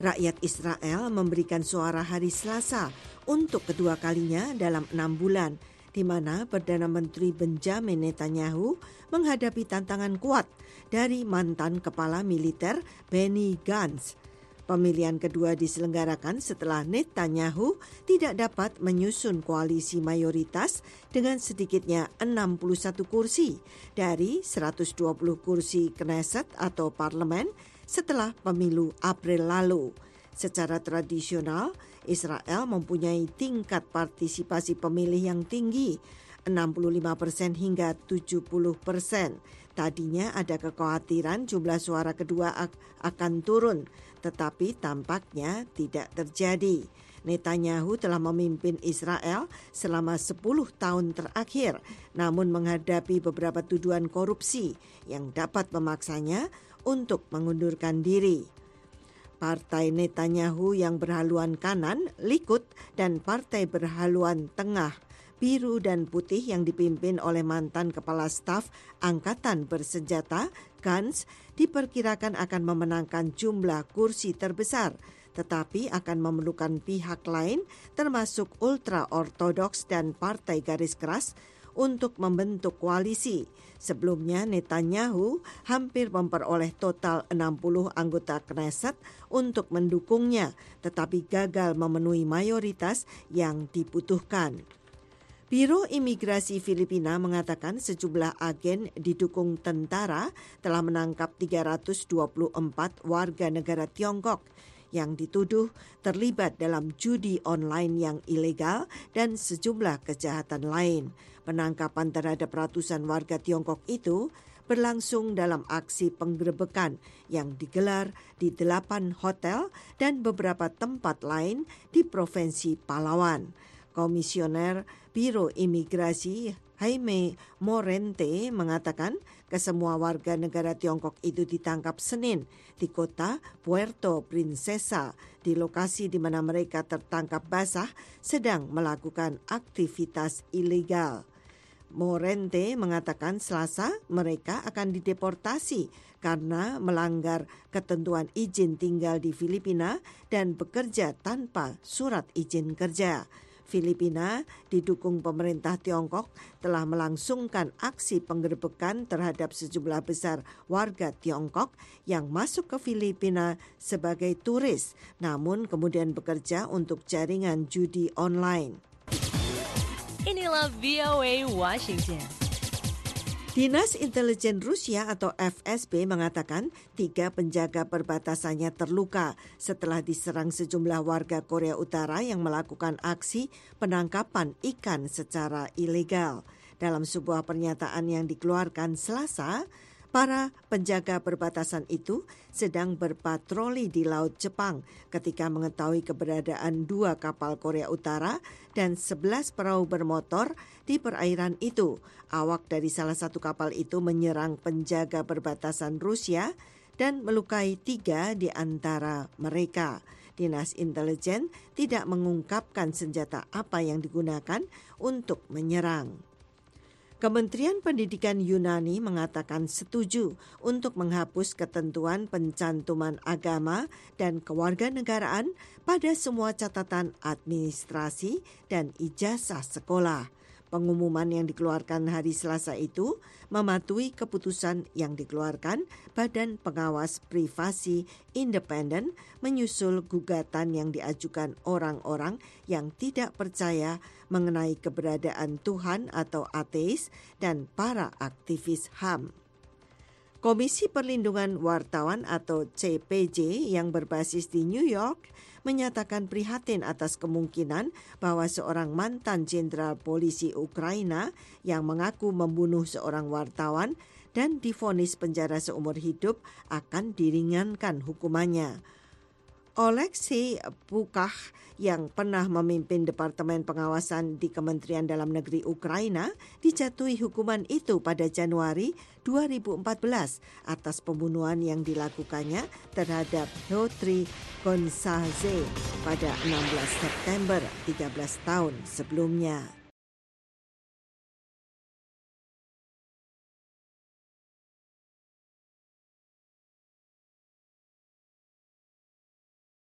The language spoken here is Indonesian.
Rakyat Israel memberikan suara hari Selasa untuk kedua kalinya dalam 6 bulan, di mana Perdana Menteri Benjamin Netanyahu menghadapi tantangan kuat dari mantan kepala militer Benny Gantz. Pemilihan kedua diselenggarakan setelah Netanyahu tidak dapat menyusun koalisi mayoritas dengan sedikitnya 61 kursi dari 120 kursi Knesset atau parlemen setelah pemilu April lalu. Secara tradisional, Israel mempunyai tingkat partisipasi pemilih yang tinggi, 65% hingga 70%. Tadinya ada kekhawatiran jumlah suara kedua akan turun, tetapi tampaknya tidak terjadi. Netanyahu telah memimpin Israel selama 10 tahun terakhir, namun menghadapi beberapa tuduhan korupsi yang dapat memaksanya untuk mengundurkan diri. Partai Netanyahu yang berhaluan kanan, Likud, dan partai berhaluan tengah, biru dan putih yang dipimpin oleh mantan kepala staf angkatan bersenjata, Gantz, diperkirakan akan memenangkan jumlah kursi terbesar, tetapi akan memerlukan pihak lain termasuk ultra-ortodoks dan partai garis keras untuk membentuk koalisi. Sebelumnya Netanyahu hampir memperoleh total 60 anggota Knesset untuk mendukungnya, tetapi gagal memenuhi mayoritas yang dibutuhkan. Biro Imigrasi Filipina mengatakan sejumlah agen didukung tentara telah menangkap 324 warga negara Tiongkok yang dituduh terlibat dalam judi online yang ilegal dan sejumlah kejahatan lain. Penangkapan terhadap ratusan warga Tiongkok itu berlangsung dalam aksi penggerebekan yang digelar di 8 hotel dan beberapa tempat lain di Provinsi Palawan. Komisioner Biro Imigrasi Jaime Morente mengatakan kesemua warga negara Tiongkok itu ditangkap Senin di kota Puerto Princesa, di lokasi di mana mereka tertangkap basah sedang melakukan aktivitas ilegal. Morente mengatakan Selasa mereka akan dideportasi karena melanggar ketentuan izin tinggal di Filipina dan bekerja tanpa surat izin kerja. Filipina didukung pemerintah Tiongkok telah melangsungkan aksi penggerebekan terhadap sejumlah besar warga Tiongkok yang masuk ke Filipina sebagai turis, namun kemudian bekerja untuk jaringan judi online. Inilah VOA Washington. Dinas Intelijen Rusia atau FSB mengatakan 3 penjaga perbatasannya terluka setelah diserang sejumlah warga Korea Utara yang melakukan aksi penangkapan ikan secara ilegal. Dalam sebuah pernyataan yang dikeluarkan Selasa, para penjaga perbatasan itu sedang berpatroli di Laut Jepang ketika mengetahui keberadaan 2 kapal Korea Utara dan 11 perahu bermotor di perairan itu. Awak dari salah satu kapal itu menyerang penjaga perbatasan Rusia dan melukai 3 di antara mereka. Dinas Intelijen tidak mengungkapkan senjata apa yang digunakan untuk menyerang. Kementerian Pendidikan Yunani mengatakan setuju untuk menghapus ketentuan pencantuman agama dan kewarganegaraan pada semua catatan administrasi dan ijazah sekolah. Pengumuman yang dikeluarkan hari Selasa itu mematuhi keputusan yang dikeluarkan Badan Pengawas Privasi Independen menyusul gugatan yang diajukan orang-orang yang tidak percaya mengenai keberadaan Tuhan atau ateis dan para aktivis HAM. Komisi Perlindungan Wartawan atau CPJ yang berbasis di New York menyatakan prihatin atas kemungkinan bahwa seorang mantan jenderal polisi Ukraina yang mengaku membunuh seorang wartawan dan divonis penjara seumur hidup akan diringankan hukumannya. Oleksiy Pukach yang pernah memimpin Departemen Pengawasan di Kementerian Dalam Negeri Ukraina dijatuhi hukuman itu pada Januari 2014 atas pembunuhan yang dilakukannya terhadap Piotr Gonsadze pada 16 September 13 tahun sebelumnya.